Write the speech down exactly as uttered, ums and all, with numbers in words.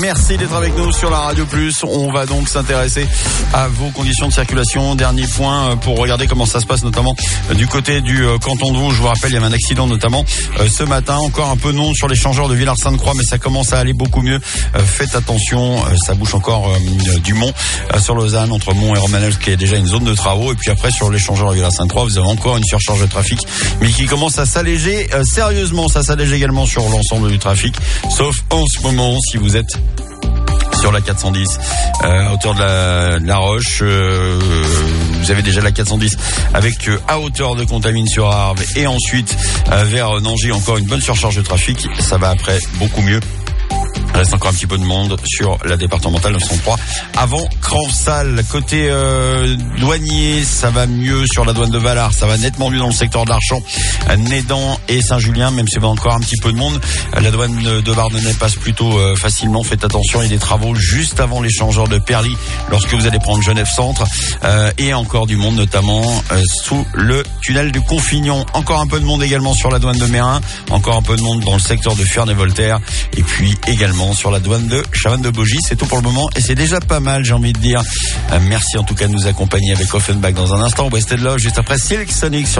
Merci d'être avec nous sur la Radio Plus. On va donc s'intéresser à vos conditions de circulation. Dernier point pour regarder comment ça se passe, notamment du côté du canton de Vaud. Je vous rappelle, il y avait un accident notamment ce matin. Encore un peu de monde sur l'échangeur de Villars-Sainte-Croix, mais ça commence à aller beaucoup mieux. Faites attention, ça bouge encore du Mont sur Lausanne, entre Mont et Romanel, qui est déjà une zone de travaux. Et puis après, sur l'échangeur de Villars-Sainte-Croix, vous avez encore une surcharge de trafic, mais qui commence à s'alléger sérieusement. Ça s'allège également sur l'ensemble du trafic, sauf en ce moment, si vous êtes sur la quatre cent dix, euh, à hauteur de la, de la Roche, euh, vous avez déjà la quatre cent dix avec euh, à hauteur de Contamine-sur-Arve, et ensuite euh, vers Nangy, encore une bonne surcharge de trafic. Ça va après beaucoup mieux. Il reste encore un petit peu de monde sur la départementale neuf cent trois avant Cransal. Côté euh, douanier, ça va mieux sur la douane de Valard, ça va nettement mieux dans le secteur de l'Archamp, Nédan et Saint-Julien, même s'il y a encore un petit peu de monde. La douane de Bardonnay passe plutôt euh, facilement. Faites attention, il y a des travaux juste avant l'échangeur de Perly lorsque vous allez prendre Genève Centre, euh, et encore du monde, notamment euh, sous le tunnel du Confignon. Encore un peu de monde également sur la douane de Mérin, encore un peu de monde dans le secteur de Ferney-Voltaire, et puis également sur la douane de Chavannes-de-Bogie. C'est tout pour le moment et c'est déjà pas mal, j'ai envie de dire. Euh, merci en tout cas de nous accompagner avec Offenbach dans un instant. West End Love juste après Silk Sonic sur